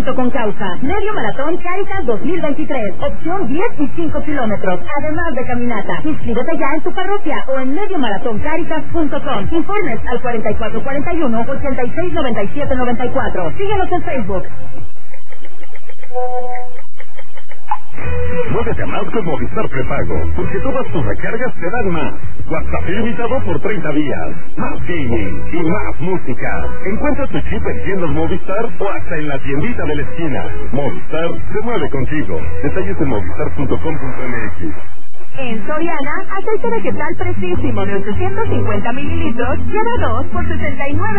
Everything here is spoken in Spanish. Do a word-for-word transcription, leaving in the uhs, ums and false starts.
junto con causa. Medio Maratón Cáritas dos mil veintitrés. Opción diez y cinco kilómetros. Además de caminata. Inscríbete ya en tu parroquia o en medio maratón cáritas punto com. Informes al cuarenta y cuatro cuarenta y uno, ochenta y seis noventa y siete noventa y cuatro. Síguenos en Facebook. Muévete a más con Movistar Prepago, porque todas tus recargas te dan más. WhatsApp ilimitado por treinta días, más gaming y más música. Encuentra tu chip en tiendas Movistar o hasta en la tiendita de la esquina. Movistar se mueve contigo. Detalles en movistar punto com punto m x. En Soriana, aceite vegetal Prestísimo de ochocientos cincuenta mililitros, lleva dos por sesenta y nueve